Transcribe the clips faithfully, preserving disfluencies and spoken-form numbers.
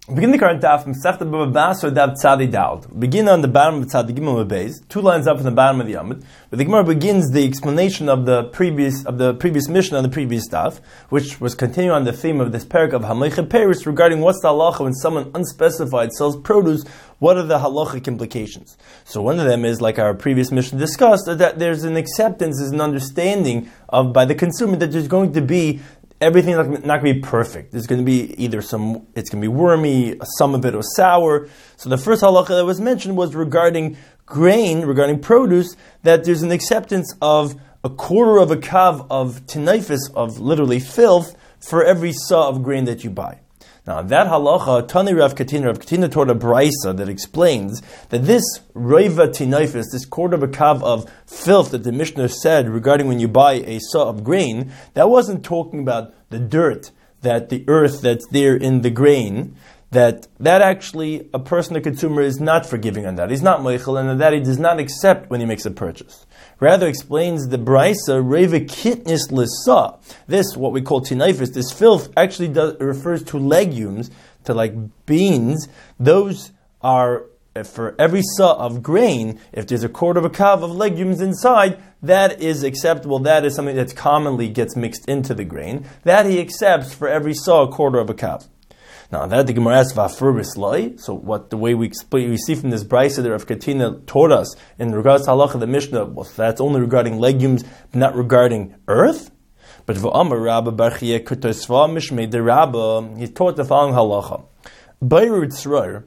Begin the current daf, Masechta Bava Basra Daf Tzadi Dald. Begin on the bottom of Tzadi Gimel Beis, two lines up from the bottom of the Amud. But the Gemara begins the explanation of the previous of the previous mission on the previous daf, which was continuing on the theme of this parak of Hamecha Peris regarding what's the halacha when someone unspecified sells produce. What are the halachic implications? So one of them is, like our previous mission discussed, that there's an acceptance, there's an understanding of by the consumer that there's going to be everything's not, not going to be perfect. There's going to be either some, it's going to be wormy, some of it was sour. So the first halacha that was mentioned was regarding grain, regarding produce, that there's an acceptance of a quarter of a kav of tinifus, of literally filth, for every sa of grain that you buy. Now that halacha, Tani Rav Katina, Rav Katina taught a brisa that explains that this reiva tinifus, this quarter of a kav of filth that the Mishnah said regarding when you buy a sa of grain, that wasn't talking about the dirt, that the earth that's there in the grain, that that actually a person, a consumer, is not forgiving on that. He's not meichel, and that he does not accept when he makes a purchase. Rather, explains the brisa, reiva kitnis lisa. This, what we call tinifus, this filth, actually does, refers to legumes, to like beans. Those are, for every sa of grain, if there's a quarter of a kav of legumes inside, that is acceptable. That is something that commonly gets mixed into the grain. That he accepts for every sa, a quarter of a kav. Now that the Gemara asks va'afur b'sloi. So what the way we explain, we see from this brisa that Rav Katina taught us in regards to halacha the Mishnah, well, that's only regarding legumes, not regarding earth. But v'amar Rabba bar Chiya k'tosva mishmei de Rabba, he taught the following halacha: Beirut tzror,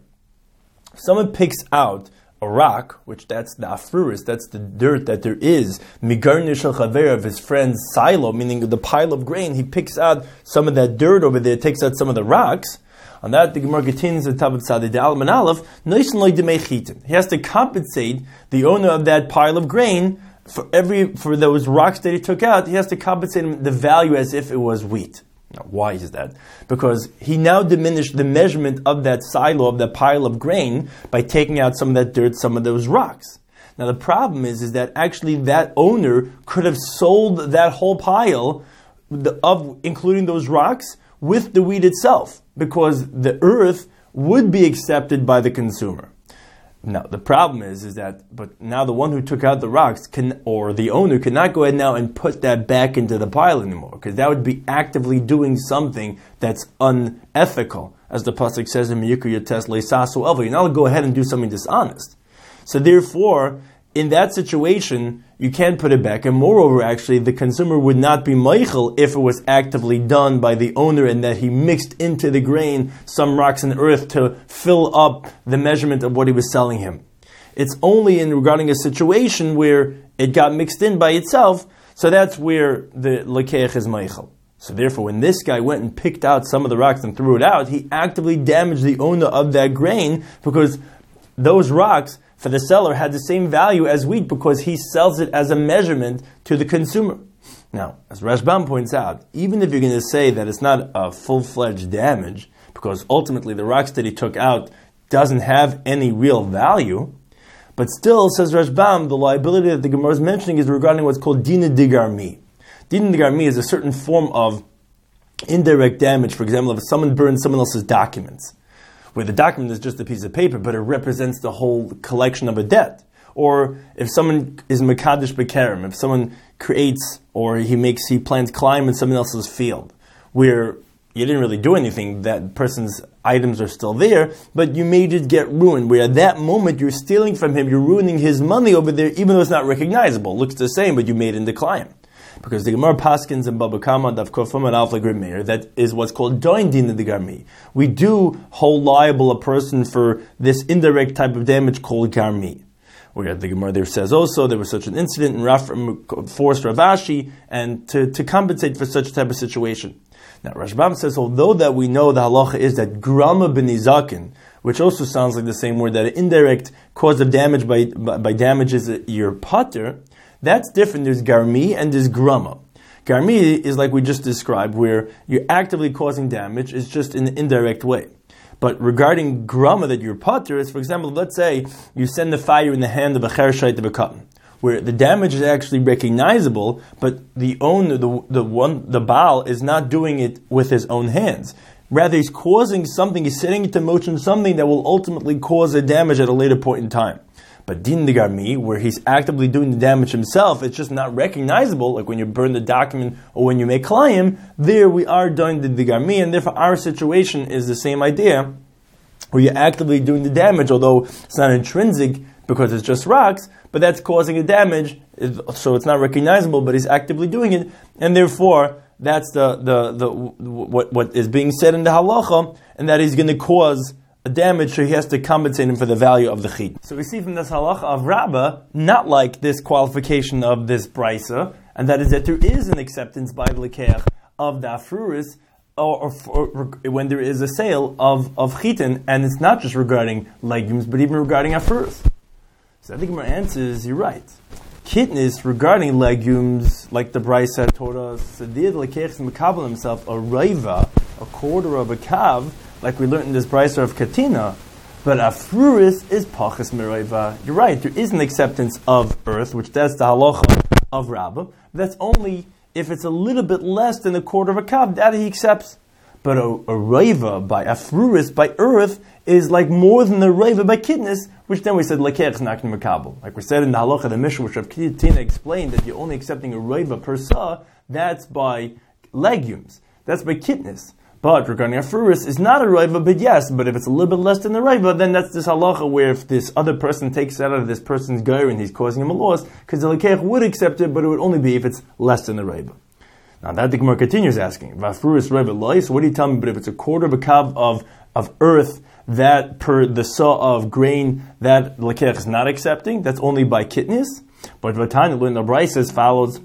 if someone picks out a rock, which that's the afuris, that's the dirt that there is, migarnish shel chaver, of his friend's silo, meaning the pile of grain, he picks out some of that dirt over there, takes out some of the rocks. On that, the Gemara continues the Tabat Tzadi Dal Man Aleph, Noisen loy demei chitin. He has to compensate the owner of that pile of grain for every for those rocks that he took out. He has to compensate him the value as if it was wheat. Now, why is that? Because he now diminished the measurement of that silo, of that pile of grain, by taking out some of that dirt, some of those rocks. Now, the problem is, is that actually that owner could have sold that whole pile of, including those rocks, with the wheat itself, because the earth would be accepted by the consumer. Now, the problem is, is that, but now the one who took out the rocks can, or the owner cannot go ahead now and put that back into the pile anymore, because that would be actively doing something that's unethical, as the pasuk says in Miyuker Yotes Leisasu Elva. You're not going to go ahead and do something dishonest. So therefore, in that situation, you can't put it back. And moreover, actually, the consumer would not be meichel if it was actively done by the owner and that he mixed into the grain some rocks and earth to fill up the measurement of what he was selling him. It's only in regarding a situation where it got mixed in by itself, so that's where the lekeich is meichel. So therefore, when this guy went and picked out some of the rocks and threw it out, he actively damaged the owner of that grain, because those rocks for the seller had the same value as wheat, because he sells it as a measurement to the consumer. Now, as Rashbam points out, even if you're going to say that it's not a full-fledged damage, because ultimately the rocks that he took out doesn't have any real value, but still, says Rashbam, the liability that the Gemara is mentioning is regarding what's called dina digarmi. Dina digarmi is a certain form of indirect damage. For example, if someone burns someone else's documents, where the document is just a piece of paper, but it represents the whole collection of a debt. Or if someone is mekadesh bekerem, if someone creates, or he makes, he plants climb in someone else's field, where you didn't really do anything, that person's items are still there, but you made it get ruined, where at that moment you're stealing from him, you're ruining his money over there, even though it's not recognizable. It looks the same, but you made it into climb. Because the Gemara Paskins and Baba Kama Dav Kofam and Alf Meir, that is what's called doin dina digarmi. We do hold liable a person for this indirect type of damage called garmi. Where the Gemara there says also there was such an incident and Raf forced Ravashi and to, to compensate for such type of situation. Now Rashbam says, although that we know the halacha is that grama b'nizakin, which also sounds like the same word, that an indirect cause of damage by by, by damage is your pater. That's different. There's garmi and there's grama. Garmi is like we just described, where you're actively causing damage. It's just in an indirect way. But regarding grama that you're pater is, for example, let's say you send the fire in the hand of a chershite of a cotton, where the damage is actually recognizable, but the owner, the the one, the Baal is not doing it with his own hands. Rather, he's causing something, he's setting into motion something that will ultimately cause a damage at a later point in time. But din de garmi, where he's actively doing the damage himself, it's just not recognizable, like when you burn the document or when you make klayim, there we are doing the garmi, and therefore our situation is the same idea, where you're actively doing the damage, although it's not intrinsic because it's just rocks, but that's causing a damage, so it's not recognizable, but he's actively doing it, and therefore that's the, the, the what, what is being said in the halacha, and that he's going to cause a damage, so he has to compensate him for the value of the chit. So we see from this halacha of Rabbah, not like this qualification of this brisa, and that is that there is an acceptance by the lekeach of the afruris, or, or, or when there is a sale of, of chitin, and it's not just regarding legumes, but even regarding afruris. So I think my answer is, you're right. Kitnis regarding legumes, like the brisa told us, Sadir lekeach mekabel himself a raiva, a quarter of a kav, like we learned in this brisa of katina, but afruris is pachas meraiva. You're right, there is an acceptance of earth, which that's the halacha of Rabbah. That's only if it's a little bit less than a quarter of a kav, that he accepts. But a, a raiva by afruris, by earth, is like more than the raiva by kidneys, which then we said lekeach is not makabel. Like we said in the halacha, the Mishnah, which Rav Tina explained that you're only accepting a raiva per sa, that's by legumes, that's by kidneys. But regarding afruris, is not a raiva, but yes, but if it's a little bit less than the raiva, then that's this halacha where if this other person takes it out of this person's geir and he's causing him a loss, because the lekeach would accept it, but it would only be if it's less than the raiva. Now that the Gemara continues asking, Vafruris raiva lois, what do you tell me, but if it's a quarter of a kav of, of earth, that per the saw of grain, that lekeach is not accepting, that's only by kidneys. But Vatanya, when the brisa follows,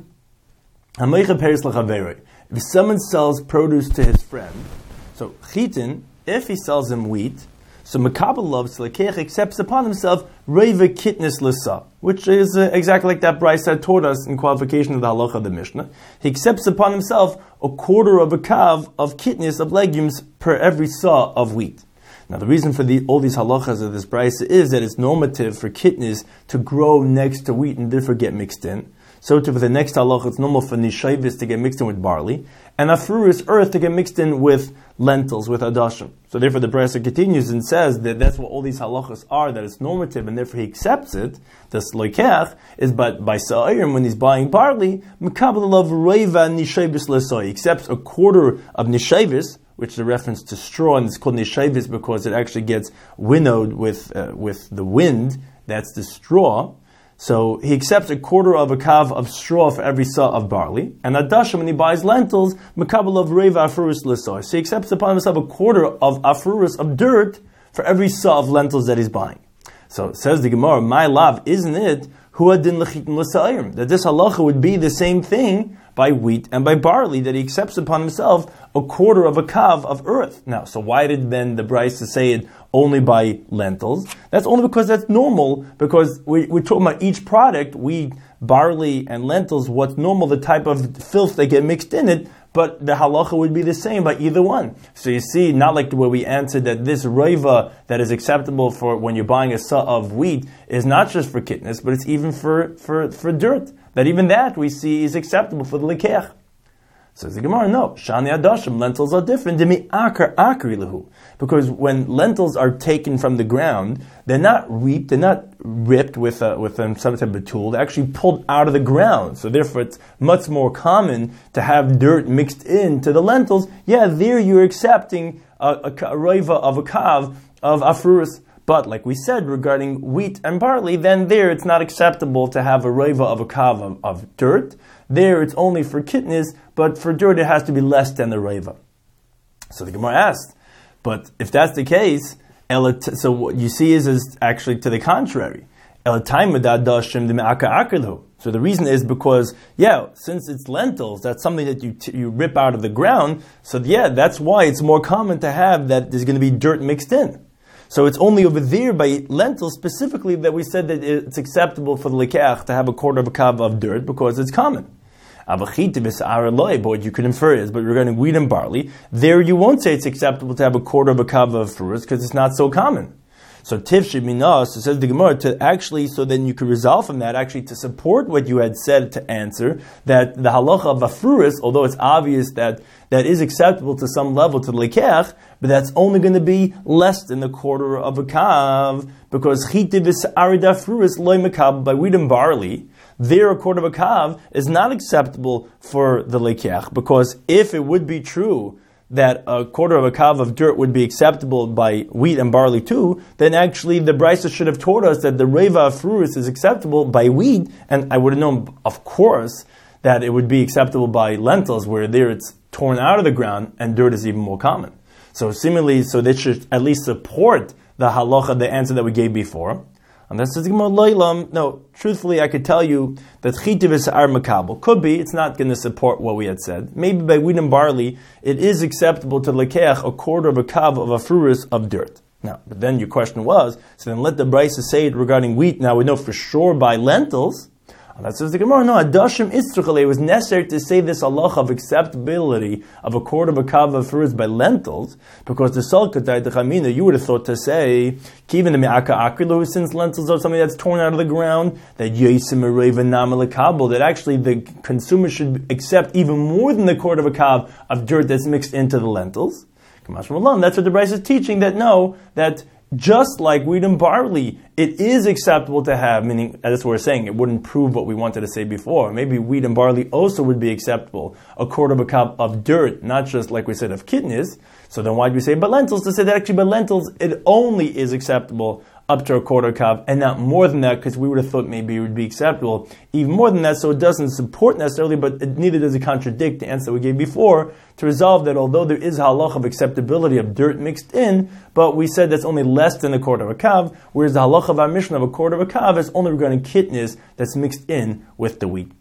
Hamecha peris l'chaveroi. If someone sells produce to his friend, so chitin, if he sells him wheat, so Makabel loves lekeach accepts upon himself reva kitnis lisa, which is uh, exactly like that brisa taught us in qualification of the halacha of the Mishnah. He accepts upon himself a quarter of a kav of kitnis of legumes per every saw of wheat. Now the reason for the, all these halachas of this brisa is that it's normative for kitnis to grow next to wheat and therefore get mixed in. So to for the next halacha, it's normal for nishavis to get mixed in with barley, and afruris, earth, to get mixed in with lentils, with adashim. So therefore the brisa continues and says that that's what all these halachas are, that it's normative, and therefore he accepts it. This loikech is but by sa'irim, when he's buying barley, mekabel of reiva nishavis lesoi. He accepts a quarter of nishavis, which is a reference to straw, and it's called nishavis because it actually gets winnowed with uh, with the wind. That's the straw. So he accepts a quarter of a kav of straw for every saw of barley, and adashim, when he buys lentils, mekabel of reiva afurus l'soy. So he accepts upon himself a quarter of afurus of dirt for every saw of lentils that he's buying. So says the Gemara, my love, isn't it huadin lechitin l'sa'im, that this halacha would be the same thing by wheat and by barley, that he accepts upon himself a quarter of a kav of earth. Now, so why did then the brisa say it only by lentils? That's only because that's normal, because we, we're talking about each product, wheat, barley, and lentils, what's normal, the type of filth that get mixed in it, but the halacha would be the same by either one. So you see, not like the way we answered that this reiva that is acceptable for when you're buying a sa of wheat is not just for kitness, but it's even for, for, for dirt. That even that we see is acceptable for the lekeach. Says the Gemara, no. Shani adashim, lentils are different. Demi akar akri lehu. Because when lentils are taken from the ground, they're not reaped, they're not ripped with a, with um, some type of tool. They're actually pulled out of the ground. So therefore it's much more common to have dirt mixed into the lentils. Yeah, there you're accepting a, a, a reiva of a kav of afurus. But like we said regarding wheat and barley, then there it's not acceptable to have a reiva of a kav of, of dirt. There it's only for kitnis, but for dirt it has to be less than the reiva. So the Gemara asked, but if that's the case, so what you see is, is actually to the contrary. So the reason is because, yeah, since it's lentils, that's something that you t- you rip out of the ground, so yeah, that's why it's more common to have that there's going to be dirt mixed in. So it's only over there by lentils specifically that we said that it's acceptable for the lekeach to have a quarter of a kav of dirt because it's common. But what you could infer is, but regarding wheat and barley, there you won't say it's acceptable to have a quarter of a kav of fruits because it's not so common. So tifshi minas, so says the Gemara, to actually, so then you could resolve from that, actually to support what you had said to answer, that the halacha of afruris, although it's obvious that that is acceptable to some level to the lekeach, but that's only going to be less than the quarter of a kav, because chitiv is arid afruris loy mekab, by wheat and barley, there a quarter of a kav is not acceptable for the lekeach, because if it would be true that a quarter of a kav of dirt would be acceptable by wheat and barley too, then actually the Brisa should have taught us that the reva afruris is acceptable by wheat, and I would have known, of course, that it would be acceptable by lentils, where there it's torn out of the ground and dirt is even more common. So similarly, so they should at least support the halacha, the answer that we gave before. And that says, no, truthfully, I could tell you that chitiv is ar makabel. Could be, it's not going to support what we had said. Maybe by wheat and barley, it is acceptable to lekeach a quarter of a kav of afruris of dirt. Now, but then your question was, so then let the Brisa say it regarding wheat. Now we know for sure by lentils. And that says the Gemara, no, adashim istruchale, it was necessary to say this halacha of acceptability of a quarter of a kav of afruris by lentils, because the salkatai, the chamina, you would have thought to say, even the me'aka akilu, since lentils are something that's torn out of the ground, that yesim ereva namel kabel, that actually the consumer should accept even more than the quarter of a kav of dirt that's mixed into the lentils. That's what the Brisa is teaching, that no, that just like wheat and barley, it is acceptable to have, meaning, that's what we're saying, it wouldn't prove what we wanted to say before. Maybe wheat and barley also would be acceptable, a quarter of a cup of dirt, not just like we said of kidneys. So then why do we say but lentils? To say that actually by lentils, it only is acceptable up to a quarter cup, and not more than that, because we would have thought maybe it would be acceptable even more than that, so it doesn't support necessarily, but it, neither does it contradict the answer we gave before, to resolve that although there is a halach of acceptability of dirt mixed in, but we said that's only less than a quarter of a kav, whereas the halach of our mission of a quarter of a kav is only regarding kidneys that's mixed in with the wheat.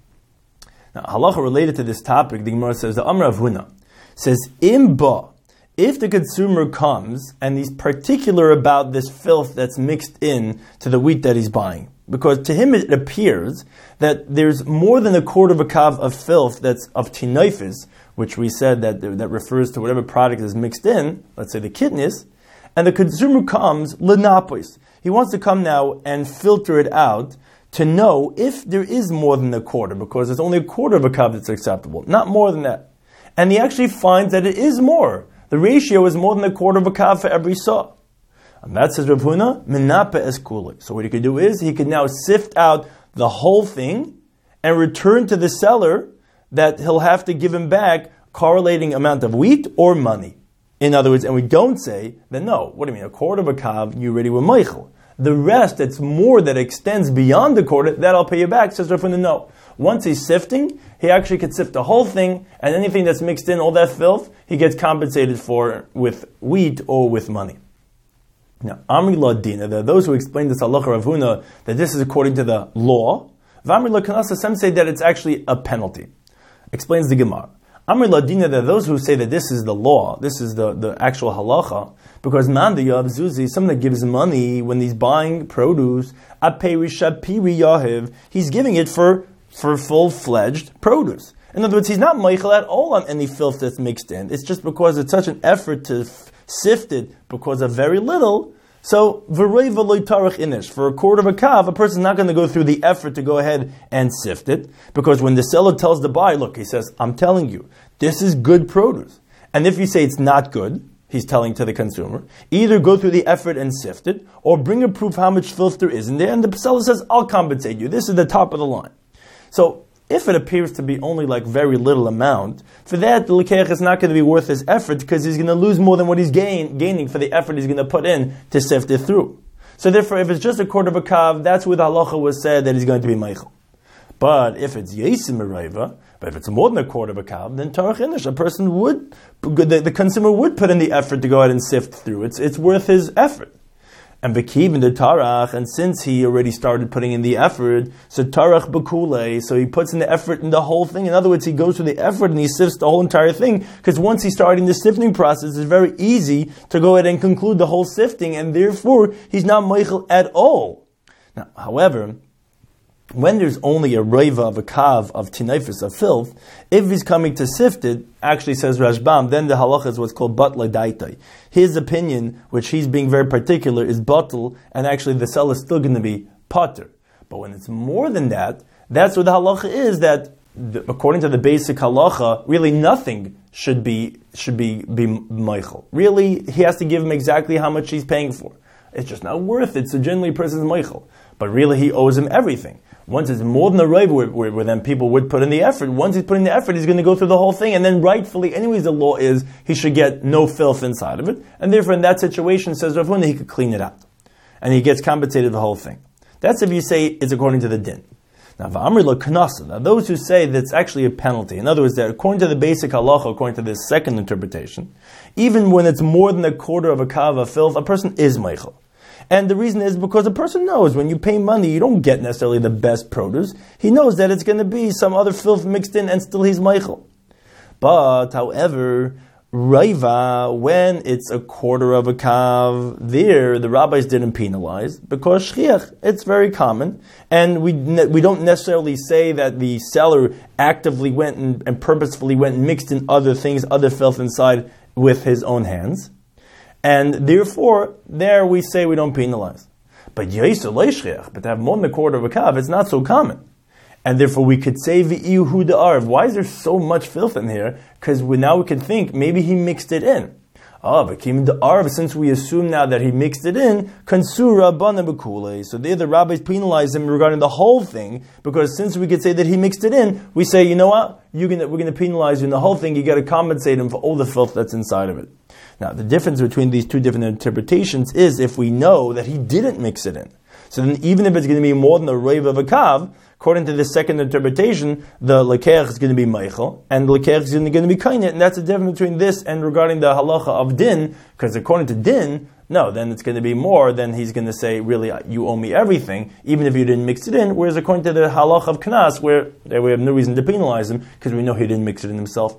Now, halacha related to this topic, the Gemara says, the Amar of Huna says, Imba, if the consumer comes and he's particular about this filth that's mixed in to the wheat that he's buying, because to him it appears that there's more than a quarter of a kav of filth that's of tinophis, which we said that that refers to whatever product is mixed in, let's say the kidneys, and the consumer comes lenapos. He wants to come now and filter it out to know if there is more than a quarter, because it's only a quarter of a kav that's acceptable, not more than that. And he actually finds that it is more. The ratio is more than a quarter of a kav for every saw. And that says Rav Huna, menape es kuli. So what he could do is, he could now sift out the whole thing and return to the seller that he'll have to give him back correlating amount of wheat or money. In other words, and we don't say, then no, what do you mean, a quarter of a kav, you already were meichel. The rest, that's more, that extends beyond the quarter, that I'll pay you back, says Rav Huna, no. Once he's sifting, he actually could sift the whole thing, and anything that's mixed in, all that filth, he gets compensated for with wheat or with money. Now, Amri La Dina, there are those who explain this halacha Rav Huna, that this is according to the law. V'Amri La Kanasa, some say that it's actually a penalty. Explains the Gemara. Amri La Dina, there are those who say that this is the law, this is the, the actual halacha, because man the Yav Zuzi, someone that gives money when he's buying produce, Aperi Shapiri Yahiv, he's giving it for for full-fledged produce. In other words, he's not meichel at all on any filth that's mixed in. It's just because it's such an effort to f- sift it because of very little. So, v'rei v'loi tarach inish. For a quarter of a kav, a person's not going to go through the effort to go ahead and sift it, because when the seller tells the buyer, look, he says, I'm telling you, this is good produce. And if you say it's not good, he's telling to the consumer, either go through the effort and sift it, or bring a proof how much filth there is in there, and the seller says, I'll compensate you. This is the top of the line. So, if it appears to be only like very little amount, for that, the lekeach is not going to be worth his effort, because he's going to lose more than what he's gain, gaining for the effort he's going to put in to sift it through. So therefore, if it's just a quarter of a kav, that's where the halacha was said that he's going to be meichel. But if it's yesim ereva, but if it's more than a quarter of a kav, then tarach inish, a person would, the, the consumer would put in the effort to go ahead and sift through. It's it's worth his effort. And bekiv in the tarach, and since he already started putting in the effort, so tarach bekule, so he puts in the effort in the whole thing. In other words, he goes through the effort and he sifts the whole entire thing, because once he's starting the sifting process, it's very easy to go ahead and conclude the whole sifting, and therefore he's not meichel at all. Now, however, when there's only a reiva of a kav of tinifus, of filth, if he's coming to sift it, actually says Rashbam, then the halacha is what's called batla daitai. His opinion, which he's being very particular, is batal, and actually the cell is still going to be pater. But when it's more than that, that's what the halacha is, that the, according to the basic halacha, really nothing should be should be, be meichel. Really, he has to give him exactly how much he's paying for. It's just not worth it, so generally a person's meichel. But really he owes him everything. Once it's more than a reiva where, where, where then people would put in the effort, once he's putting the effort, he's going to go through the whole thing, and then rightfully, anyways, the law is he should get no filth inside of it, and therefore in that situation, says Rav Huna, he could clean it out. And he gets compensated the whole thing. That's if you say it's according to the din. Now, v'amri lo knasa. Now, those who say that it's actually a penalty, in other words, that according to the basic halacha, according to this second interpretation, even when it's more than a quarter of a kav of filth, a person is meichel. And the reason is because a person knows when you pay money, you don't get necessarily the best produce. He knows that it's going to be some other filth mixed in, and still he's meichel. But, however, raiva, when it's a quarter of a kav, there the rabbis didn't penalize because shchiach, it's very common, and we ne- we don't necessarily say that the seller actively went and, and purposefully went and mixed in other things, other filth inside with his own hands. And therefore, there we say we don't penalize. But Yaisu Leishriach, but to have more than a quarter of a kav, it's not so common. And therefore we could say V'iyu de Arv. Why is there so much filth in here? Because we, now we can think maybe he mixed it in. Ah, but Kim de Arv, since we assume now that he mixed it in, Kansura Bana Bekule. So there the rabbis penalize him regarding the whole thing, because since we could say that he mixed it in, we say, you know what? You're gonna, we're going to penalize you in the whole thing. You got to compensate him for all the filth that's inside of it. Now, the difference between these two different interpretations is if we know that he didn't mix it in. So then even if it's going to be more than a reiv of a kav, according to the second interpretation, the lekeach is going to be meichel, and the lekeach is going to be kainet, and that's the difference between this and regarding the halacha of din, because according to din, no, then it's going to be more, then he's going to say, really, you owe me everything, even if you didn't mix it in, whereas according to the halacha of knas, where we have no reason to penalize him, because we know he didn't mix it in himself.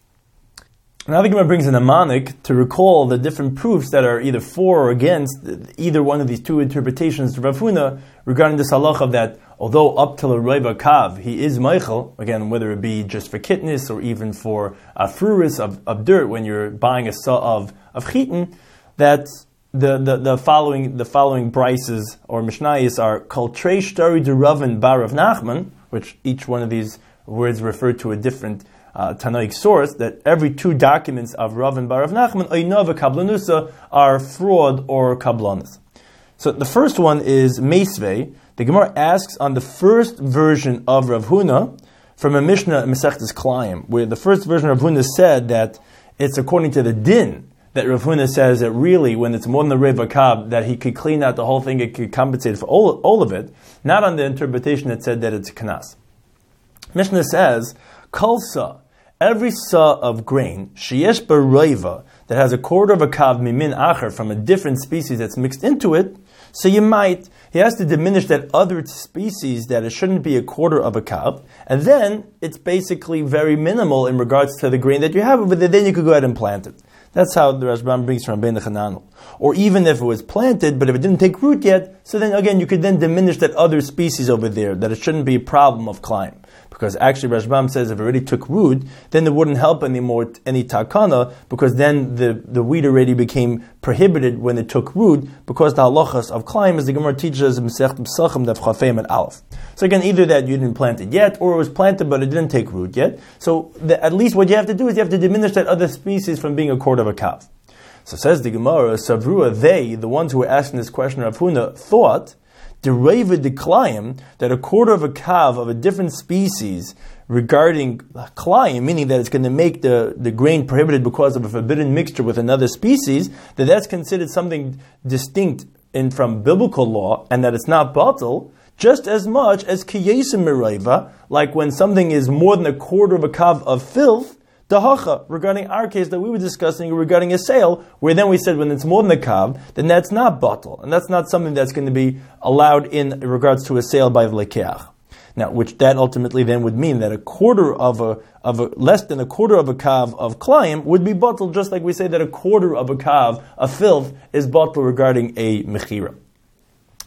Now the Gemara brings in a manik to recall the different proofs that are either for or against either one of these two interpretations of Rav Huna regarding this halacha that although up till a reiva kav he is meichel, again whether it be just for kitnis or even for a fruris of, of dirt when you're buying a sa of of chitin, that the, the, the following the following brises or mishnayos are kol trei shtari de Ravin bar Rav Nachman, which each one of these words refer to a different Uh, Tanoic source, that every two documents of Rav and Bar Rav Nachman Oinova Kablanusa are fraud or kablanus. So the first one is Meisvei. The Gemara asks on the first version of Rav Huna from a Mishnah Masechtas Klayim, where the first version of Rav Huna said that it's according to the din that Rav Huna says that really when it's more than the Reiv Akab that he could clean out the whole thing, it could compensate for all, all of it, not on the interpretation that said that it's kanas. Mishnah says Kol sa, every sa of grain, sheyesh b'reiva, that has a quarter of a kav mimin acher, from a different species that's mixed into it, so you might, he has to diminish that other species that it shouldn't be a quarter of a kav, and then it's basically very minimal in regards to the grain that you have over there, then you could go ahead and plant it. That's how the Rashbam brings from Ben Chananel. Or even if it was planted, but if it didn't take root yet, so then again you could then diminish that other species over there, that it shouldn't be a problem of climb. Because actually Rashbam says if it already took root, then it wouldn't help anymore any takana, because then the, the weed already became prohibited when it took root, because the halachas of climb, as the Gemara teaches in Masechet Pesachim Daf Chafeim and Aleph. So again, either that you didn't plant it yet, or it was planted but it didn't take root yet. So the, at least what you have to do is you have to diminish that other species from being a quarter of a kav. So says the Gemara, Savrua, they, the ones who were asking this question of Huna, thought Dereva deklayim, that a quarter of a kav of a different species regarding klayim, meaning that it's going to make the, the grain prohibited because of a forbidden mixture with another species, that that's considered something distinct in from biblical law, and that it's not batal, just as much as kiyesim mereva, like when something is more than a quarter of a kav of filth, dahacha, regarding our case that we were discussing regarding a sale, where then we said when it's more than a kav, then that's not batal, and that's not something that's going to be allowed in regards to a sale by the lekeach. Now, which that ultimately then would mean that a quarter of a of a less than a quarter of a kav of klayim would be batal, just like we say that a quarter of a kav of filth is batal regarding a mechira.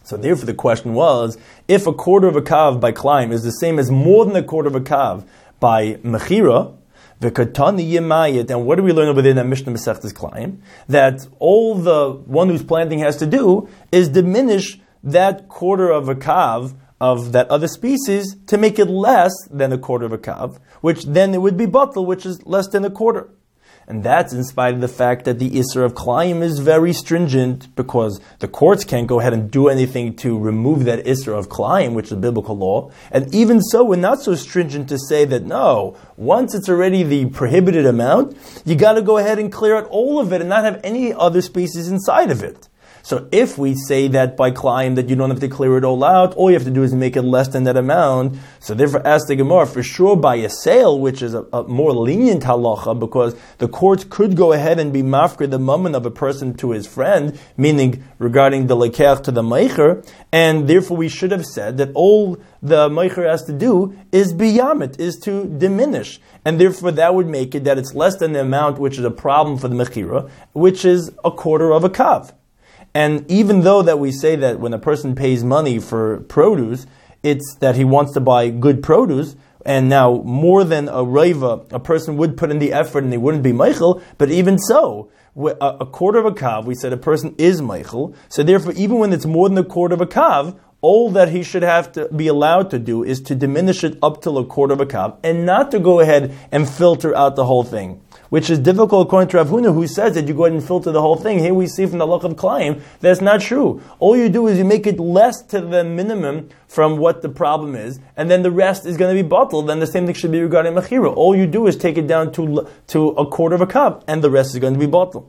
So therefore the question was, if a quarter of a kav by Klaim is the same as more than a quarter of a kav by Mechira, the Katani Yemayit, and what do we learn over there in that Mishnah Masechtas Klaim? That all the one who's planting has to do is diminish that quarter of a kav of that other species to make it less than a quarter of a kav, which then it would be batel, which is less than a quarter. And that's in spite of the fact that the Isser of Klaim is very stringent, because the courts can't go ahead and do anything to remove that Isser of Klaim, which is a biblical law. And even so, we're not so stringent to say that, no, once it's already the prohibited amount, you got to go ahead and clear out all of it and not have any other species inside of it. So if we say that by Klaim that you don't have to clear it all out, all you have to do is make it less than that amount. So therefore, ask the Gemara, for sure by a sale, which is a, a more lenient halacha, because the courts could go ahead and be mafkir the mammon of a person to his friend, meaning regarding the lekeach to the meicher, and therefore we should have said that all the meicher has to do is biyamit, is to diminish. And therefore that would make it that it's less than the amount which is a problem for the mechira, which is a quarter of a kav. And even though that we say that when a person pays money for produce, it's that he wants to buy good produce, and now more than a reiva, a person would put in the effort and he wouldn't be meichel, but even so, a quarter of a kav, we said a person is meichel, so therefore even when it's more than a quarter of a kav, all that he should have to be allowed to do is to diminish it up till a quarter of a kav, and not to go ahead and filter out the whole thing, which is difficult according to Rav Huna, who says that you go ahead and filter the whole thing. Here we see from the Halach of Klaim that's not true. All you do is you make it less to the minimum from what the problem is, and then the rest is going to be bottled. Then the same thing should be regarding Mechira. All you do is take it down to to a quarter of a cup, and the rest is going to be bottled.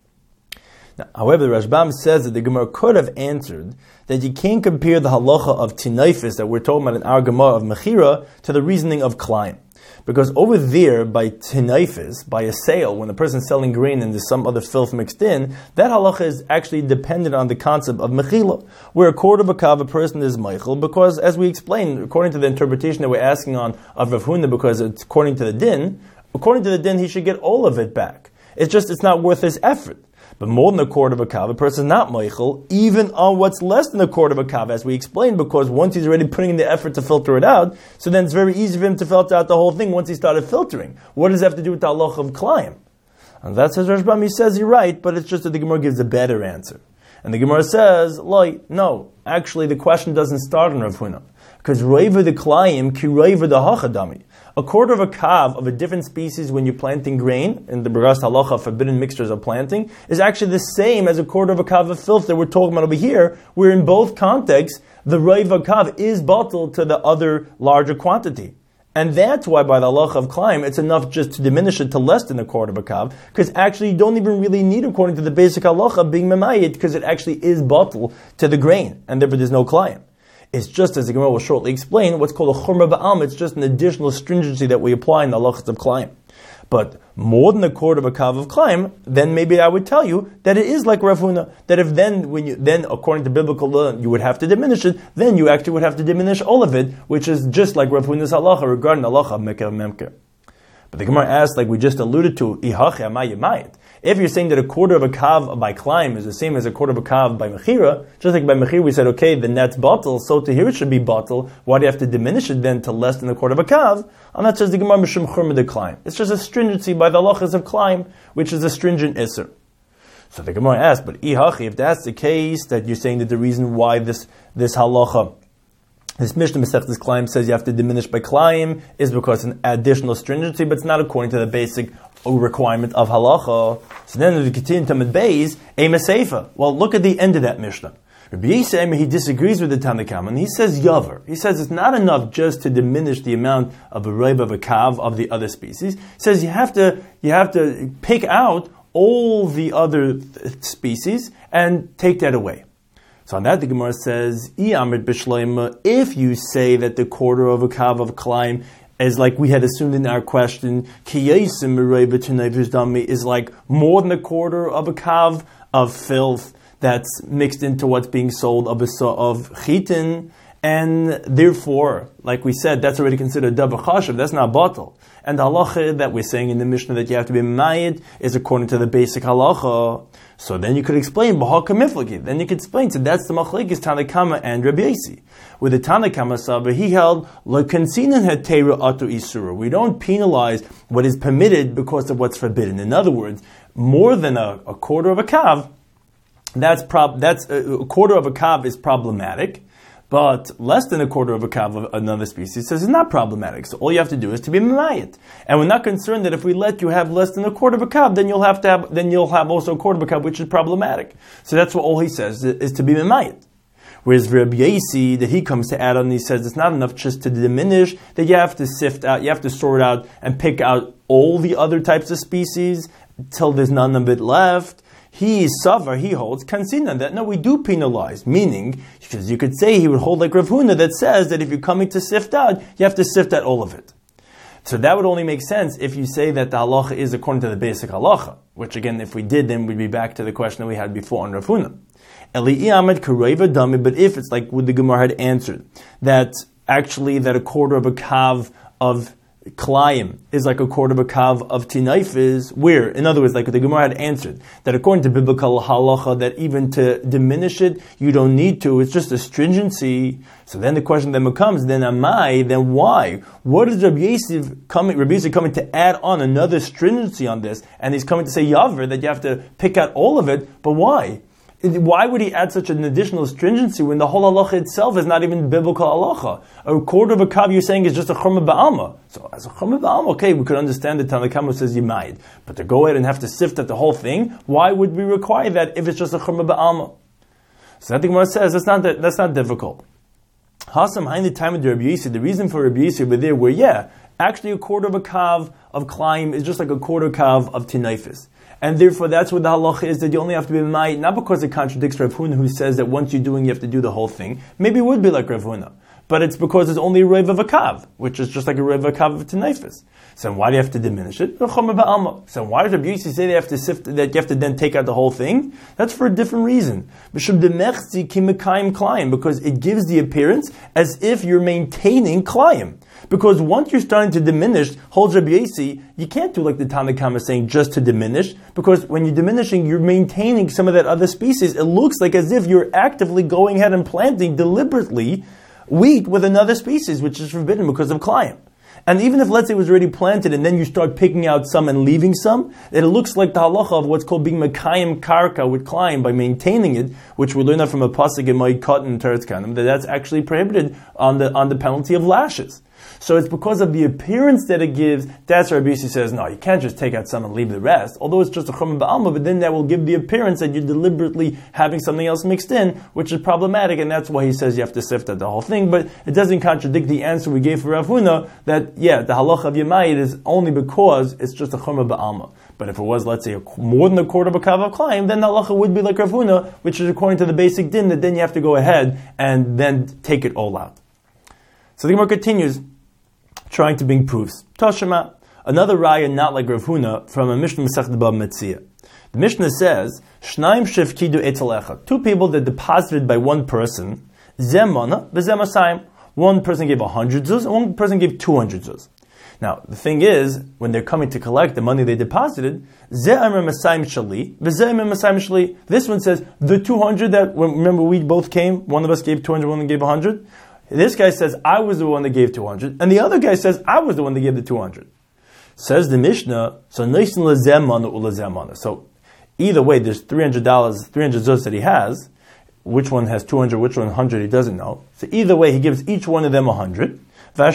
Now, however, the Rashbam says that the Gemara could have answered that you can't compare the halacha of tinifis that we're talking about in our Gemara of Mechira to the reasoning of Klaim. Because over there, by tinifis, by a sale, when a person's selling grain and there's some other filth mixed in, that halacha is actually dependent on the concept of mechila, where a quarter of a kav a person is meichel, because as we explained, according to the interpretation that we're asking on of Rav Huna, because it's according to the din, according to the din, he should get all of it back. It's just, it's not worth his effort. But more than a quarter of a kav, a person is not meichel, even on what's less than a quarter of a kav, as we explained, because once he's already putting in the effort to filter it out, so then it's very easy for him to filter out the whole thing once he started filtering. What does it have to do with the halach of Klaim? And that says Rashbam, he says you're right, but it's just that the Gemara gives a better answer. And the Gemara says, like, no, actually the question doesn't start in Rav Huna, because roiva the Klaim ki roiva the hachadami. A quarter of a kav of a different species when you're planting grain, in the B'ras Halacha, forbidden mixtures of planting, is actually the same as a quarter of a kav of filth that we're talking about over here, where in both contexts, the roiva kav is bottled to the other larger quantity. And that's why by the halacha of Klaim, it's enough just to diminish it to less than a quarter of a kav, because actually you don't even really need, according to the basic halacha, being memayit, because it actually is bottled to the grain, and therefore there's no Klaim. It's just, as the Gemara will shortly explain, what's called a chumrah ba'am. It's just an additional stringency that we apply in the halachas of Klaim. But more than a quarter of a kav of Klaim, then maybe I would tell you that it is like Rav Huna, that if then, when you, then according to biblical law, you would have to diminish it, then you actually would have to diminish all of it, which is just like Rav Huna's halacha regarding the halacha of Mekeh Memker. But the Gemara asks, like we just alluded to, Ihache Amayimayit. If you're saying that a quarter of a kav by Klaim is the same as a quarter of a kav by Mechira, just like by Mechira we said, okay, the net's bottle, so to here it should be bottle, why do you have to diminish it then to less than a quarter of a kav? And that says the Gemara Mishum Churma de Klaim. It's just a stringency by the halachas of Klaim, which is a stringent Isser. So the Gemara asks, but Ihachi, if that's the case, that you're saying that the reason why this, this halacha, this Mishnah Masechtas Klaim says you have to diminish by Klaim is because it's an additional stringency, but it's not according to the basic requirement of halacha. So then we continue to Tamid Beis, Ema Seifa. Well, look at the end of that Mishnah. Rabbi Yisrael, he disagrees with the Tanakhama, and he says Yavar. He says it's not enough just to diminish the amount of a reib of a kav of the other species. He says you have to you have to pick out all the other species and take that away. So on that, the Gemara says, if you say that the quarter of a kav of Klaim is like we had assumed in our question, is like more than a quarter of a kav of filth that's mixed into what's being sold of a of chitin, And therefore, like we said, that's already considered davar chashav. That's not batal. And the halacha that we're saying in the Mishnah that you have to be mayit is according to the basic halacha. So then you could explain b'haka miflagi. Then you could explain. So that's the machlekes Tanakama and Rabbi Yosi. With the Tanakama Saba, he held lekansinan hetera atu isura. We don't penalize what is permitted because of what's forbidden. In other words, more than a, a quarter of a kav, that's prob that's a, a quarter of a kav is problematic. But less than a quarter of a kav of another species says it's not problematic. So all you have to do is to be mayit. And we're not concerned that if we let you have less than a quarter of a kav, then you'll have to have, then you'll have also a quarter of a kav, which is problematic. So that's what all he says is to be mayit. Whereas Rabbi Yosi, that he comes to add on, he says it's not enough just to diminish, that you have to sift out, you have to sort out and pick out all the other types of species till there's none of it left. He savar, he holds kansina, that no, we do penalize, meaning, because you could say he would hold like Rav Huna that says that if you're coming to sift out, you have to sift out all of it. So that would only make sense if you say that the halacha is according to the basic halacha, which again, if we did, then we'd be back to the question that we had before on Rav Huna. But if it's like what the Gemara had answered, that actually that a quarter of a kav of Klayim is like a quarter of a kav of tinaifis, where, in other words, like the Gemara had answered, that according to biblical halacha, that even to diminish it, you don't need to, it's just a stringency. So then the question then becomes, then am I, then why? What is Rabbi Yosef coming, Rabbi Yosef coming to add on another stringency on this, and he's coming to say, Yaver, that you have to pick out all of it, but why? Why would he add such an additional stringency when the whole halacha itself is not even biblical halacha? A quarter of a kav you're saying is just a chumah ba'alma. So as a chumah ba'alma, okay, we could understand that Tanakama says yimayid. But to go ahead and have to sift at the whole thing, why would we require that if it's just a chumah ba'alma? So that the Gemara says that's not that, that's not difficult. Hasam in the time of the Rabbi Yosi, the reason for Rabbi Yosi over there were yeah, actually a quarter of a kav of Klayim is just like a quarter kav of tinaifis. And therefore, that's what the halacha is, that you only have to be mayit, not because it contradicts Rav Huna, who says that once you're doing, you have to do the whole thing. Maybe it would be like Rav Huna. But it's because it's only a rev of a kav, which is just like a rev of a kav of tenaifis. So why do you have to diminish it? So why does Rabbi Yosi say they have to sift, that you have to then take out the whole thing? That's for a different reason. Because it gives the appearance as if you're maintaining klayim. Because once you're starting to diminish, holds Rabbi Yosi, you can't do like the Tanakama is saying just to diminish, because when you're diminishing, you're maintaining some of that other species. It looks like as if you're actively going ahead and planting deliberately wheat with another species, which is forbidden because of klayim. And even if, let's say, it was already planted and then you start picking out some and leaving some, it looks like the halacha of what's called being mekayim karka with klayim by maintaining it, which we learn that from a pasuk in Moed Katan and Teretz Kanim, that that's actually prohibited on the on the penalty of lashes. So it's because of the appearance that it gives. That's why Rabbi Yosi says, no, you can't just take out some and leave the rest. Although it's just a chumah ba'alma, but then that will give the appearance that you're deliberately having something else mixed in, which is problematic, and that's why he says you have to sift out the whole thing. But it doesn't contradict the answer we gave for Rav Huna, that, yeah, the halacha of Yemayit is only because it's just a chumah ba'alma. But if it was, let's say, a, more than a quarter of a kav of klayim, then the halacha would be like Rav Huna, which is according to the basic din, that then you have to go ahead and then take it all out. So the Gemara continues, trying to bring proofs. Toshima, another raya not like Rav Huna from a Mishnah Masechet Bava Metzia. The Mishnah says, Shnaim shefkidu etzel echad. Two people that deposited by one person, zem mana v'zem asayim. One person gave a hundred zuz, and one person gave two hundred zuz. Now, the thing is, when they're coming to collect the money they deposited, ze amar masayim shali, v'ze amar masayim shali. This one says, the two hundred that, remember we both came, one of us gave two hundred, one gave one hundred. This guy says, I was the one that gave two hundred, and the other guy says, I was the one that gave the two hundred. Says the Mishnah, so neisin lezem mana ulezem mana. So either way, there's three hundred dollars, three hundred zuz that he has. Which one has two hundred, which one one hundred, he doesn't know. So either way, he gives each one of them one hundred. And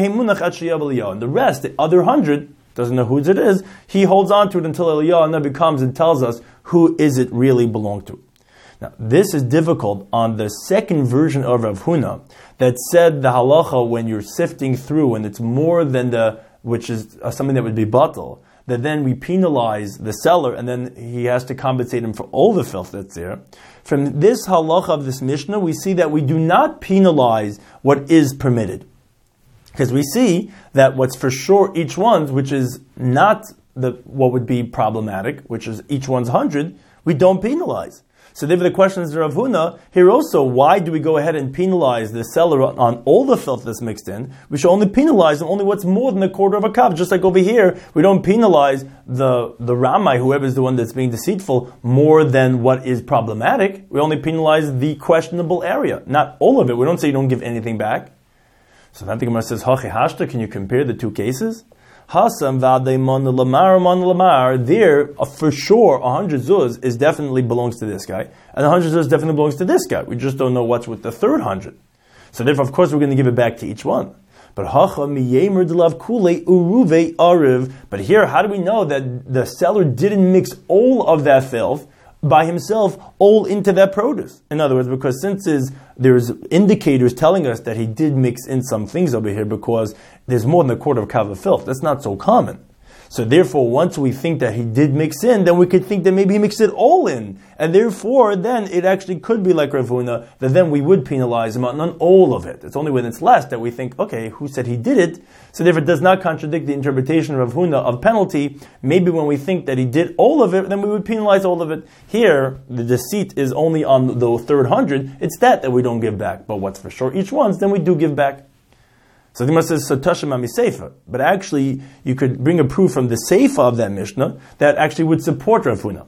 the rest, the other one hundred, doesn't know whose it is, he holds on to it until Eliyahu comes and tells us who is it really belong to. Now, this is difficult on the second version of Rav Huna that said the halacha when you're sifting through and it's more than the, which is uh, something that would be batal, that then we penalize the seller and then he has to compensate him for all the filth that's there. From this halacha of this Mishnah, we see that we do not penalize what is permitted. Because we see that what's for sure each one's, which is not the what would be problematic, which is each one's one hundred, we don't penalize. So therefore the question is Rav Huna, here also, why do we go ahead and penalize the seller on all the filth that's mixed in? We should only penalize on only what's more than a quarter of a kav. Just like over here, we don't penalize the, the Ramai, whoever is the one that's being deceitful, more than what is problematic. We only penalize the questionable area, not all of it. We don't say you don't give anything back. So then the Gemara says, Hachi Hashta, can you compare the two cases? Hasam v'adei mon lamar mon lamar. There, uh, for sure, a hundred zuz is definitely belongs to this guy, and a hundred zuz definitely belongs to this guy. We just don't know what's with the third hundred. So therefore, of course, we're going to give it back to each one. But hacha miyemer delav kule uruve ariv. But here, how do we know that the seller didn't mix all of that filth by himself all into that produce? In other words, because since is, there's indicators telling us that he did mix in some things over here, because there's more than a quarter of kav of filth. That's not so common. So therefore, once we think that he did mix in, then we could think that maybe he mixed it all in. And therefore, then it actually could be like Rav Huna, that then we would penalize him on, on all of it. It's only when it's less that we think, okay, who said he did it? So therefore, it does not contradict the interpretation of Rav Huna of penalty. Maybe when we think that he did all of it, then we would penalize all of it. Here, the deceit is only on the third hundred. It's that that we don't give back. But what's for sure, each one's, then we do give back. So the Gemara says, Satashim ami seifa. But actually, you could bring a proof from the seifa of that Mishnah that actually would support Rav Huna.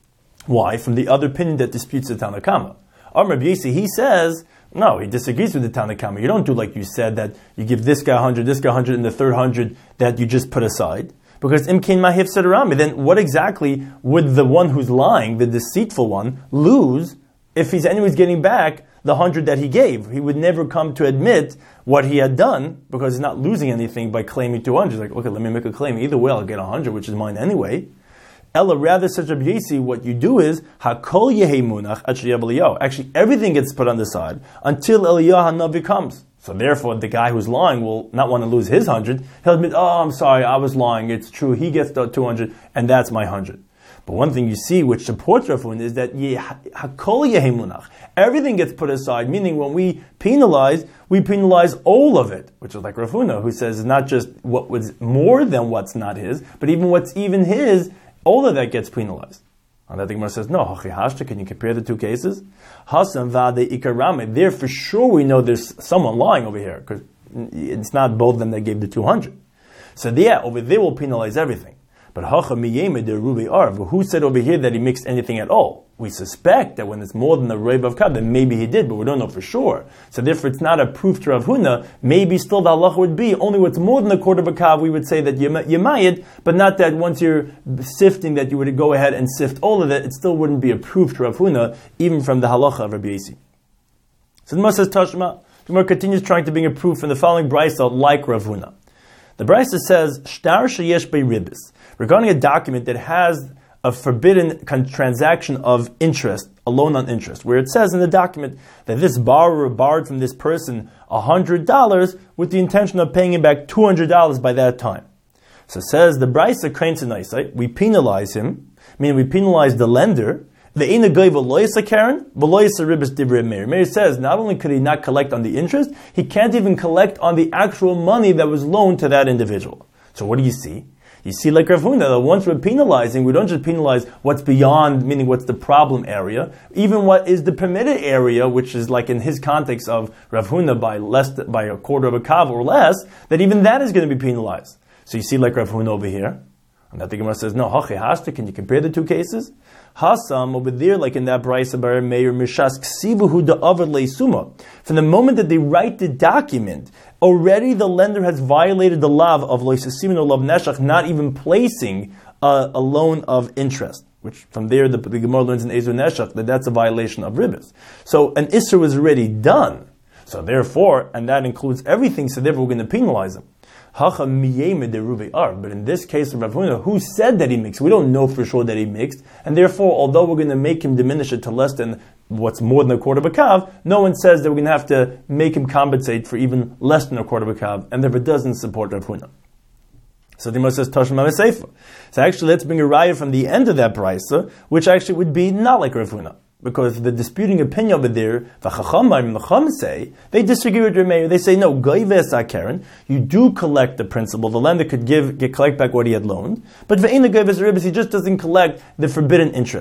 Why? From the other opinion that disputes the Tanna Kama. Amar Rabbi Yossi, he says, no, he disagrees with the Tanna Kama. You don't do like you said, that you give this guy one hundred, this guy one hundred, and the third one hundred that you just put aside. Because imkein mahif sadarami, then what exactly would the one who's lying, the deceitful one, lose if he's anyways getting back the hundred that he gave? He would never come to admit what he had done, because he's not losing anything by claiming two hundred. He's like, okay, let me make a claim. Either way, I'll get a hundred, which is mine anyway. Ella, rather, says Rabbi Yossi, what you do is, hakol yehei munach at sheyav Eliyahu. Actually, everything gets put on the side until Eliyahu HaNavi comes. So therefore, the guy who's lying will not want to lose his hundred. He'll admit, oh, I'm sorry, I was lying. It's true. He gets the two hundred, and that's my hundred. But one thing you see which supports Rav Huna is that hakol yehei munach. Everything gets put aside, meaning when we penalize, we penalize all of it, which is like Rav Huna, who says not just what was more than what's not his, but even what's even his, all of that gets penalized. And that the Gemara says, no, hachi hashta, can you compare the two cases? Hasan vade ikarame. There for sure we know there's someone lying over here, because it's not both of them that gave the two hundred. So yeah, over there we'll penalize everything. But hacha miyeme de rubi arv. Who said over here that he mixed anything at all? We suspect that when it's more than the reiv of kav, then maybe he did, but we don't know for sure. So therefore, it's not a proof to Rav Huna. Maybe still the halacha would be only what's more than a quarter of a kav. We would say that yemayid, but not that once you're sifting that you would go ahead and sift all of it. It still wouldn't be a proof to Rav Huna, even from the halacha of Rabbi Yossi. So the Gemara says Tashma. The Gemara continues trying to bring a proof in the following brisa like Rav Huna. The brisa says shtar sheyesh bei ribis, regarding a document that has a forbidden con- transaction of interest, a loan on interest, where it says in the document that this borrower borrowed from this person one hundred dollars with the intention of paying him back two hundred dollars by that time. So it says the brisa krains and we penalize him, meaning we penalize the lender. The ina geiva loysa karen, v'loysa ribis divrei Meir. Meir says not only could he not collect on the interest, he can't even collect on the actual money that was loaned to that individual. So what do you see? You see, like Rav Huna, that once we're penalizing, we don't just penalize what's beyond, meaning what's the problem area, even what is the permitted area, which is like in his context of Rav Huna by less, by a quarter of a kav or less, that even that is going to be penalized. So you see, like Rav Huna over here, and that the Gemara says, no, hachi hashta, can you compare the two cases? Hasam, over there, like in that brisa bar meir mishas ksivuhu da'avar leisuma. From the moment that they write the document, already the lender has violated the law of loisasimin or lav neshach, not even placing a, a loan of interest. Which from there the, the Gemara learns in Ezer Neshach that that's a violation of ribis. So an isser was already done. So therefore, and that includes everything. So therefore, we're going to penalize him. Hacha miyeme de ruve ar. But in this case of Rav Huna, who said that he mixed? We don't know for sure that he mixed. And therefore, although we're going to make him diminish it to less than what's more than a quarter of a kav, no one says that we're going to have to make him compensate for even less than a quarter of a kav. And therefore, it doesn't support Rav Huna. So the Gemara says, Tashma Seifa. So actually, let's bring a raya from the end of that brisa, which actually would be not like Rav Huna. Because the disputing opinion over there, the Chachamim, the Chacham say, they disagree with Rameir. They say, no, Goyves Karen, you do collect the principal. The lender could give, get, collect back what he had loaned. But Ve'ena Goyves Ribis, he just doesn't collect the forbidden interest.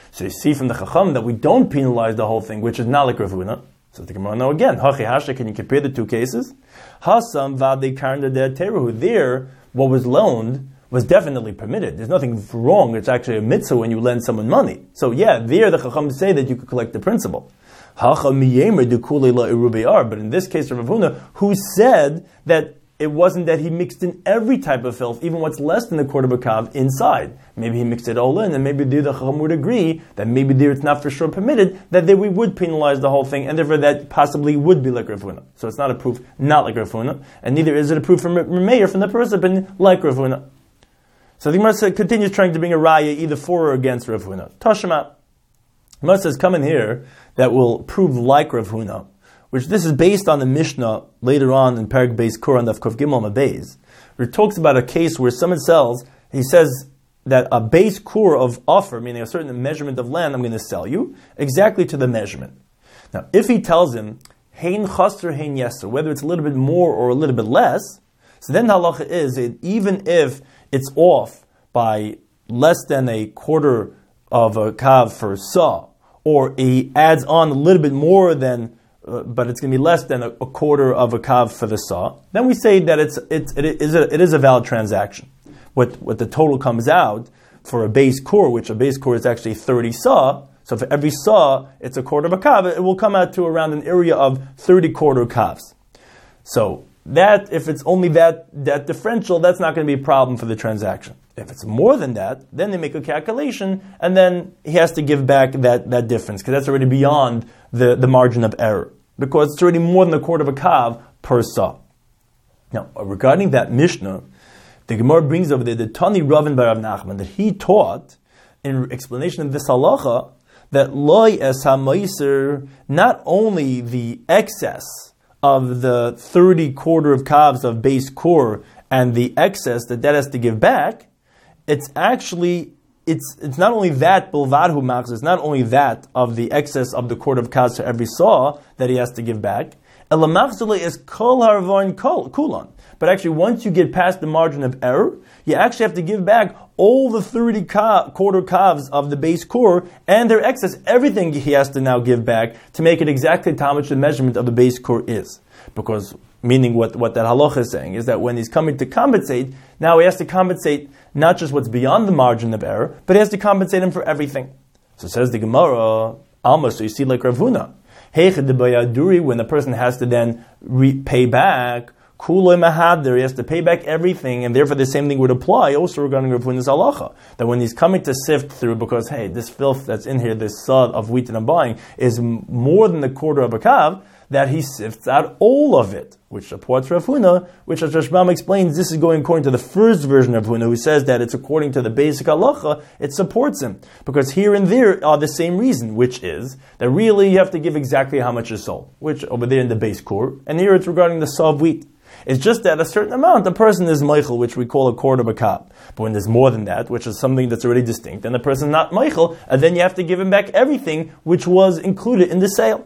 So you see from the Chacham that we don't penalize the whole thing, which is not like Rav Huna. So the Gemara, no, again, Hachi Hasha, can you compare the two cases? Hasam Vade Karna De Teruhu. There, what was loaned was definitely permitted. There's nothing wrong. It's actually a mitzvah when you lend someone money. So yeah, there the Chacham say that you could collect the principal. But in this case of Rav Huna, who said that it wasn't that he mixed in every type of filth, even what's less than a quarter of a kav inside. Maybe he mixed it all in, and maybe there the Chacham would agree that maybe there it's not for sure permitted, that there we would penalize the whole thing, and therefore that possibly would be like Rav Huna. So it's not a proof not like Rav Huna, and neither is it a proof from Meir, from the first opinion, like Rav Huna. So the Gemara continues trying to bring a raya either for or against Rav Huna. Tashma. The Gemara says, come in here, that will prove like Rav Huna, which this is based on the Mishnah later on in Perek Beis Kur on Daf Kuf Gimel Mabez, where it talks about a case where someone sells, he says that a base kur of offer, meaning a certain measurement of land, I'm going to sell you, exactly to the measurement. Now, if he tells him, hein chaster, hein yeser, whether it's a little bit more or a little bit less, so then the halacha is that even if it's off by less than a quarter of a kav for saw, or he adds on a little bit more than, uh, but it's going to be less than a, a quarter of a kav for the saw, then we say that it's, it's it is a it is a valid transaction. What what the total comes out for a base core, which a base core is actually thirty saw. So for every saw, it's a quarter of a kav. It will come out to around an area of thirty quarter kavs. So that, if it's only that that differential, that's not going to be a problem for the transaction. If it's more than that, then they make a calculation, and then he has to give back that, that difference, because that's already beyond the, the margin of error, because it's already more than a quarter of a kav per saw. Now, regarding that Mishnah, the Gemara brings over there the Tani Ravin Bar Rav Nachman, that he taught, in explanation of this halacha, that loy es ha-meiser, not only the excess of the thirty quarter of kavs of base core and the excess that that has to give back, it's actually, it's it's not only that, bilvadhu machzor, it's not only that of the excess of the quarter of kavs to every saw that he has to give back, ela machzor is kol harvain kulan. But actually, once you get past the margin of error, you actually have to give back all the thirty ka, quarter kavs of the base core and their excess, everything he has to now give back to make it exactly how much the measurement of the base core is. Because, meaning what, what that halacha is saying, is that when he's coming to compensate, now he has to compensate not just what's beyond the margin of error, but he has to compensate him for everything. So says the Gemara, Alma, so you see like Rav Huna, when the person has to then repay back, Kuloi Mahadir, he has to pay back everything, and therefore the same thing would apply also regarding Rav Huna's halacha. That when he's coming to sift through, because hey, this filth that's in here, this sod of wheat that I'm buying, is more than the quarter of a kav, that he sifts out all of it, which supports Rav Huna, which as Rashbam explains, this is going according to the first version of Huna, who says that it's according to the basic halacha, it supports him. Because here and there are the same reason, which is that really you have to give exactly how much is sold, which over there in the base core, and here it's regarding the saw of wheat. It's just that a certain amount, the person is Michael, which we call a quarter of a kav. But when there's more than that, which is something that's already distinct, then the person is not Michael, and then you have to give him back everything which was included in the sale.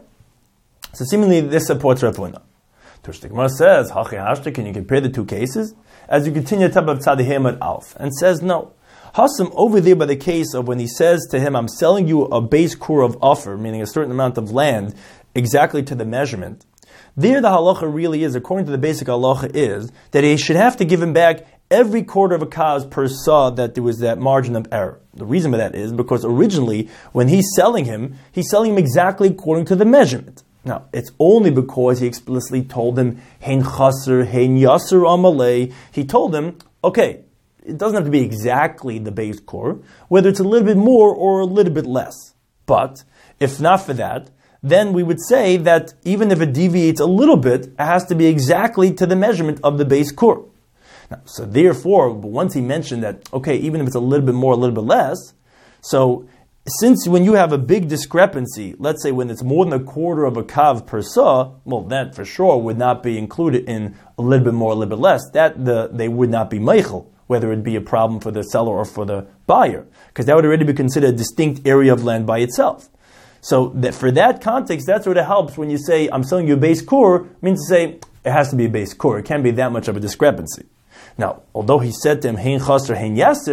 So seemingly this supports Rav Huna. Tush the Gemara says, Hachi Hashta, can you compare the two cases? As you continue top of Tzadihim at Alf, and says no. Hasam over there by the case of when he says to him, I'm selling you a base core of offer, meaning a certain amount of land, exactly to the measurement. There the halacha really is, according to the basic halacha, is that he should have to give him back every quarter of a kaz per saw that there was that margin of error. The reason for that is because originally, when he's selling him, he's selling him exactly according to the measurement. Now, it's only because he explicitly told him, Hein chaser, hein yaser amalei. He told him, okay, it doesn't have to be exactly the base core, whether it's a little bit more or a little bit less. But, if not for that, then we would say that even if it deviates a little bit, it has to be exactly to the measurement of the base core. Now, so therefore, once he mentioned that, okay, even if it's a little bit more, a little bit less, so since when you have a big discrepancy, let's say when it's more than a quarter of a kav per saw, well, that for sure would not be included in a little bit more, a little bit less. That the, they would not be meichel, whether it be a problem for the seller or for the buyer, because that would already be considered a distinct area of land by itself. So that for that context, that's what it helps when you say, I'm selling you a base core, means to say, it has to be a base core. It can't be that much of a discrepancy. Now, although he said to him, Hein chaser, hein yaser,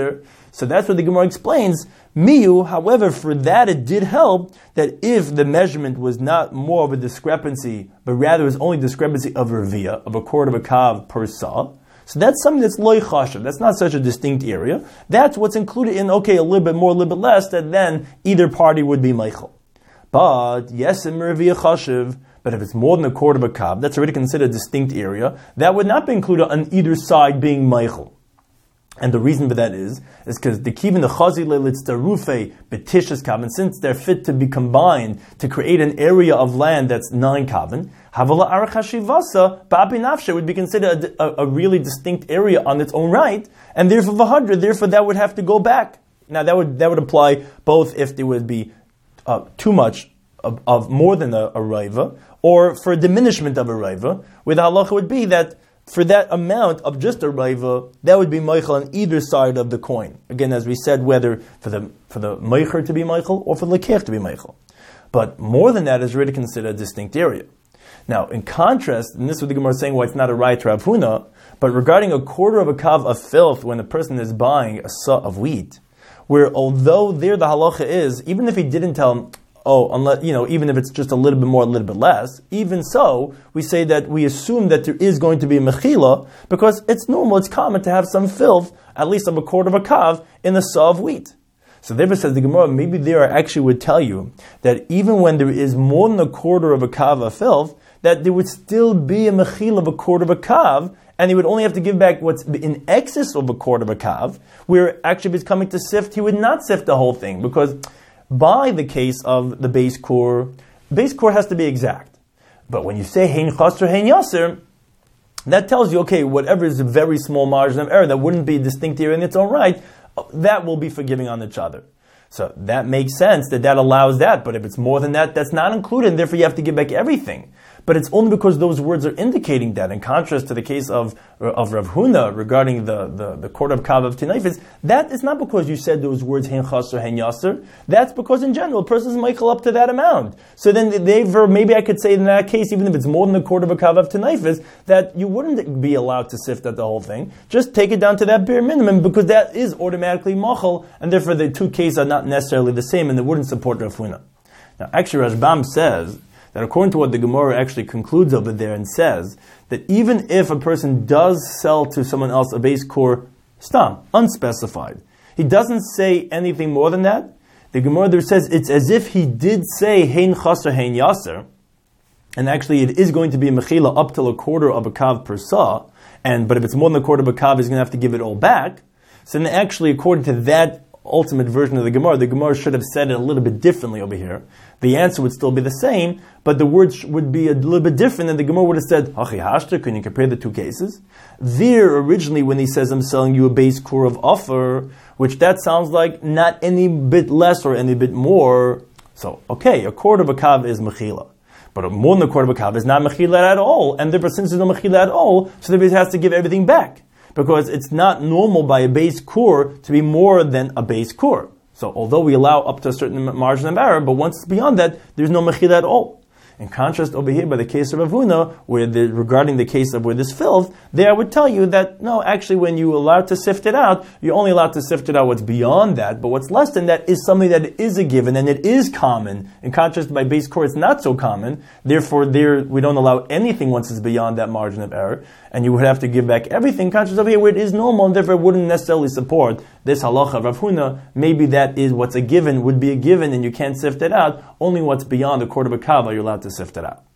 So that's what the Gemara explains. Miyu, however, for that it did help that if the measurement was not more of a discrepancy, but rather was only discrepancy of a revia, of a quarter of a kav per sa, so that's something that's loy chashav. That's not such a distinct area. That's what's included in, okay, a little bit more, a little bit less, that then either party would be meichel. But, yes, in revia chashav, but if it's more than a quarter of a kav, that's already considered a distinct area, that would not be included on either side being meichel. And the reason for that is, is because the kivin the chazi le'litztarufe betishas kavan, since they're fit to be combined to create an area of land that's nine kavan, havala arach hashivasa ba'api nafshe would be considered a, a, a really distinct area on its own right, and therefore v'hadra, therefore that would have to go back. Now that would that would apply both if there would be uh, too much of, of more than a, a raiva, or for a diminishment of a raiva, where the halacha would be that for that amount of just a raiva, that would be meichel on either side of the coin. Again, as we said, whether for the for the meicher to be meichel or for the lekech to be meichel. But more than that is really considered a distinct area. Now, in contrast, and this is what the Gemara is saying why it's not a right to Rav Huna, but regarding a quarter of a kav of filth when a person is buying a sa of wheat, where although there the halacha is, even if he didn't tell him, oh, unless, you know, even if it's just a little bit more, a little bit less, even so, we say that we assume that there is going to be a mechila, because it's normal, it's common to have some filth, at least of a quarter of a kav, in the saw of wheat. So therefore says the Gemara, maybe there I actually would tell you that even when there is more than a quarter of a kav of filth, that there would still be a mechila of a quarter of a kav, and he would only have to give back what's in excess of a quarter of a kav, where actually if he's coming to sift, he would not sift the whole thing, because by the case of the base core, base core has to be exact. But when you say hein chaser, hein yaser, that tells you, okay, whatever is a very small margin of error that wouldn't be distinct here in its own right, that will be forgiving on each other. So that makes sense that that allows that, but if it's more than that, that's not included, and therefore you have to give back everything. But it's only because those words are indicating that, in contrast to the case of, of Rav Huna regarding the, the, the quarter of kav of tinayfis, that is not because you said those words, hein chaser, hein yaser. That's because in general, a person is meichel up to that amount. So then they, maybe I could say in that case, even if it's more than a quarter of a kav of tinayfis, that you wouldn't be allowed to sift at the whole thing. Just take it down to that bare minimum, because that is automatically machal, and therefore the two cases are not necessarily the same, and they wouldn't support Rav Huna. Now, actually, Rashbam says that according to what the Gemara actually concludes over there and says, that even if a person does sell to someone else a base core stam, unspecified, he doesn't say anything more than that, the Gemara there says it's as if he did say hein chaser, hein yaser, and actually it is going to be a mechila up till a quarter of a kav per sa, and but if it's more than a quarter of a kav, he's going to have to give it all back. So then actually, according to that ultimate version of the Gemara, the Gemara should have said it a little bit differently over here. The answer would still be the same, but the words would be a little bit different, and the Gemara would have said, Hachi hashta, can you compare the two cases? There, originally, when he says, I'm selling you a base core of offer, which that sounds like not any bit less or any bit more. So, okay, a quarter of a kav is mechila. But more than a quarter of a kav is not mechila at all, and therefore, since there's no mechila at all, so therefore he has to give everything back. Because it's not normal by a base core to be more than a base core. So although we allow up to a certain margin of error, but once it's beyond that, there's no mechila at all. In contrast over here by the case of Rav Huna, where the, regarding the case of where this filth, there I would tell you that, no, actually when you allow to sift it out, you're only allowed to sift it out what's beyond that, but what's less than that is something that is a given, and it is common. In contrast by base core, it's not so common. Therefore, there we don't allow anything once it's beyond that margin of error, and you would have to give back everything. In contrast over here where it is normal, and therefore it wouldn't necessarily support this halacha of Rav Huna. Maybe that is what's a given, would be a given, and you can't sift it out. Only what's beyond a quarter of a kav are you allowed to sift it out.